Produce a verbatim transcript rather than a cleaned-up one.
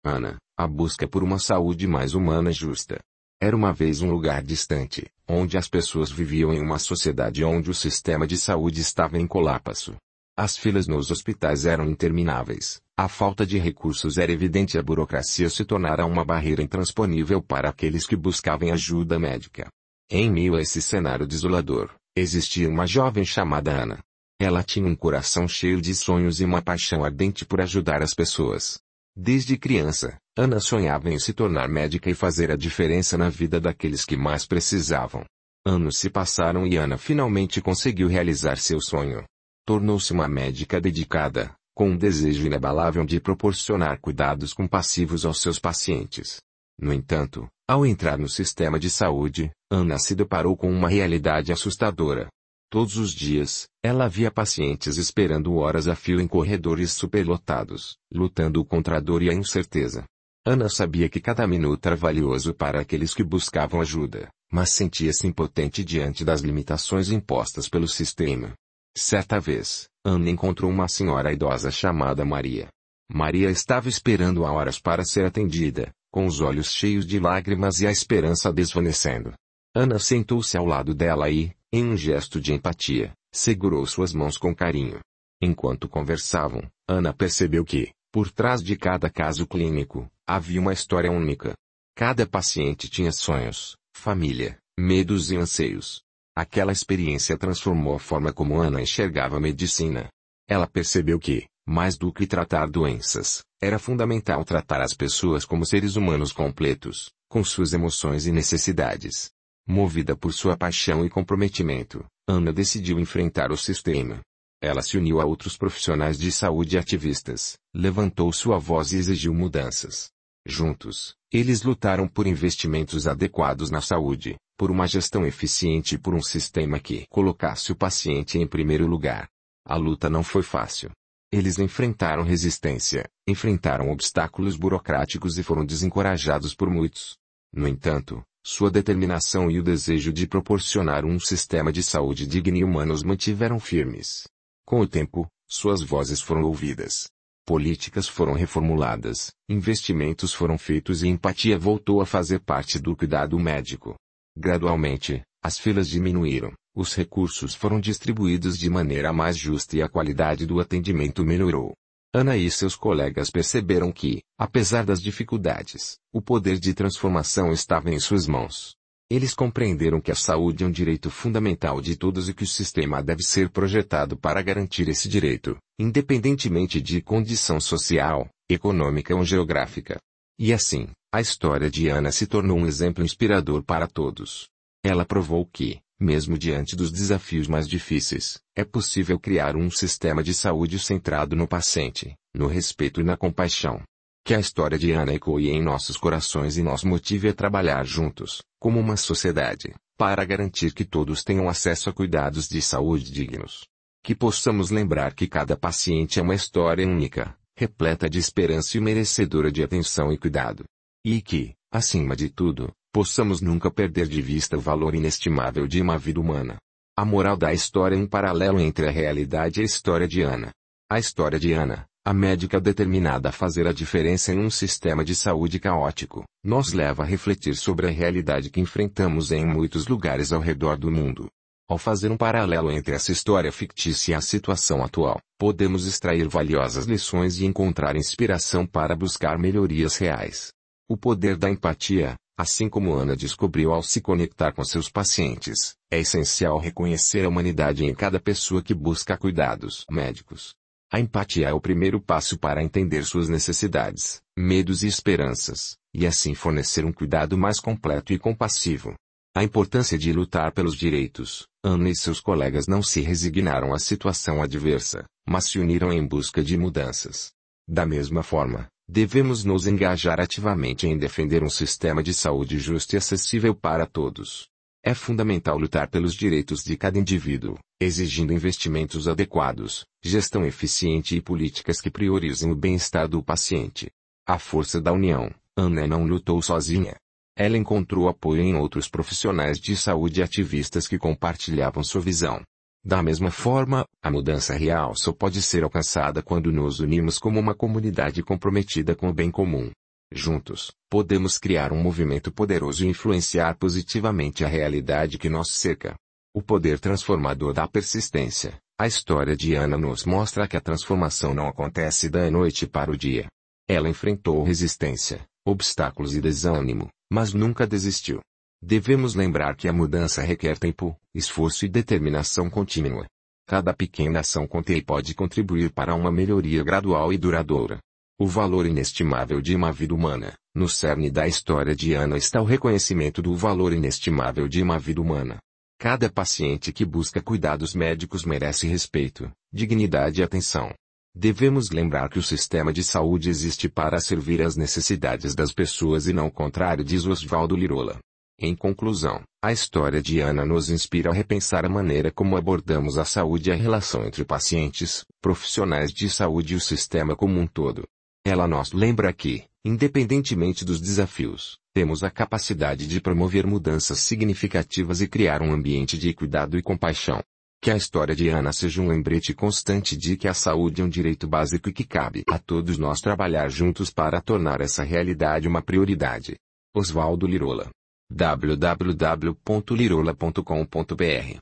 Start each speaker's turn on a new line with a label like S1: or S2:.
S1: Ana, a busca por uma saúde mais humana e justa. Era uma vez um lugar distante, onde as pessoas viviam em uma sociedade onde o sistema de saúde estava em colapso. As filas nos hospitais eram intermináveis, a falta de recursos era evidente e a burocracia se tornara uma barreira intransponível para aqueles que buscavam ajuda médica. Em meio a esse cenário desolador, existia uma jovem chamada Ana. Ela tinha um coração cheio de sonhos e uma paixão ardente por ajudar as pessoas. Desde criança, Ana sonhava em se tornar médica e fazer a diferença na vida daqueles que mais precisavam. Anos se passaram e Ana finalmente conseguiu realizar seu sonho. Tornou-se uma médica dedicada, com um desejo inabalável de proporcionar cuidados compassivos aos seus pacientes. No entanto, ao entrar no sistema de saúde, Ana se deparou com uma realidade assustadora. Todos os dias, ela via pacientes esperando horas a fio em corredores superlotados, lutando contra a dor e a incerteza. Ana sabia que cada minuto era valioso para aqueles que buscavam ajuda, mas sentia-se impotente diante das limitações impostas pelo sistema. Certa vez, Ana encontrou uma senhora idosa chamada Maria. Maria estava esperando há horas para ser atendida, com os olhos cheios de lágrimas e a esperança desvanecendo. Ana sentou-se ao lado dela e, em um gesto de empatia, segurou suas mãos com carinho. Enquanto conversavam, Ana percebeu que, por trás de cada caso clínico, havia uma história única. Cada paciente tinha sonhos, família, medos e anseios. Aquela experiência transformou a forma como Ana enxergava a medicina. Ela percebeu que, mais do que tratar doenças, era fundamental tratar as pessoas como seres humanos completos, com suas emoções e necessidades. Movida por sua paixão e comprometimento, Ana decidiu enfrentar o sistema. Ela se uniu a outros profissionais de saúde e ativistas, levantou sua voz e exigiu mudanças. Juntos, eles lutaram por investimentos adequados na saúde, por uma gestão eficiente e por um sistema que colocasse o paciente em primeiro lugar. A luta não foi fácil. Eles enfrentaram resistência, enfrentaram obstáculos burocráticos e foram desencorajados por muitos. No entanto, sua determinação e o desejo de proporcionar um sistema de saúde digno e humano os mantiveram firmes. Com o tempo, suas vozes foram ouvidas. Políticas foram reformuladas, investimentos foram feitos e empatia voltou a fazer parte do cuidado médico. Gradualmente, as filas diminuíram, os recursos foram distribuídos de maneira mais justa e a qualidade do atendimento melhorou. Ana e seus colegas perceberam que, apesar das dificuldades, o poder de transformação estava em suas mãos. Eles compreenderam que a saúde é um direito fundamental de todos e que o sistema deve ser projetado para garantir esse direito, independentemente de condição social, econômica ou geográfica. E assim, a história de Ana se tornou um exemplo inspirador para todos. Ela provou que, mesmo diante dos desafios mais difíceis, é possível criar um sistema de saúde centrado no paciente, no respeito e na compaixão. Que a história de Ana ecoe em nossos corações e nos motive a trabalhar juntos, como uma sociedade, para garantir que todos tenham acesso a cuidados de saúde dignos. Que possamos lembrar que cada paciente é uma história única, repleta de esperança e merecedora de atenção e cuidado. E que, acima de tudo, possamos nunca perder de vista o valor inestimável de uma vida humana. A moral da história é um paralelo entre a realidade e a história de Ana. A história de Ana, a médica determinada a fazer a diferença em um sistema de saúde caótico, nos leva a refletir sobre a realidade que enfrentamos em muitos lugares ao redor do mundo. Ao fazer um paralelo entre essa história fictícia e a situação atual, podemos extrair valiosas lições e encontrar inspiração para buscar melhorias reais. O poder da empatia, assim como Ana descobriu ao se conectar com seus pacientes, é essencial reconhecer a humanidade em cada pessoa que busca cuidados médicos. A empatia é o primeiro passo para entender suas necessidades, medos e esperanças, e assim fornecer um cuidado mais completo e compassivo. A importância de lutar pelos direitos. Ana e seus colegas não se resignaram à situação adversa, mas se uniram em busca de mudanças. Da mesma forma, devemos nos engajar ativamente em defender um sistema de saúde justo e acessível para todos. É fundamental lutar pelos direitos de cada indivíduo, exigindo investimentos adequados, gestão eficiente e políticas que priorizem o bem-estar do paciente. A força da união. Ana não lutou sozinha. Ela encontrou apoio em outros profissionais de saúde e ativistas que compartilhavam sua visão. Da mesma forma, a mudança real só pode ser alcançada quando nos unimos como uma comunidade comprometida com o bem comum. Juntos, podemos criar um movimento poderoso e influenciar positivamente a realidade que nos cerca. O poder transformador da persistência. A história de Ana nos mostra que a transformação não acontece da noite para o dia. Ela enfrentou resistência, obstáculos e desânimo, mas nunca desistiu. Devemos lembrar que a mudança requer tempo, esforço e determinação contínua. Cada pequena ação conta e pode contribuir para uma melhoria gradual e duradoura. O valor inestimável de uma vida humana. No cerne da história de Ana está o reconhecimento do valor inestimável de uma vida humana. Cada paciente que busca cuidados médicos merece respeito, dignidade e atenção. Devemos lembrar que o sistema de saúde existe para servir às necessidades das pessoas e não o contrário, diz Oswaldo Lirola. Em conclusão, a história de Ana nos inspira a repensar a maneira como abordamos a saúde e a relação entre pacientes, profissionais de saúde e o sistema como um todo. Ela nos lembra que, independentemente dos desafios, temos a capacidade de promover mudanças significativas e criar um ambiente de cuidado e compaixão. Que a história de Ana seja um lembrete constante de que a saúde é um direito básico e que cabe a todos nós trabalhar juntos para tornar essa realidade uma prioridade. Oswaldo Lirola. w w w ponto lirola ponto com ponto b r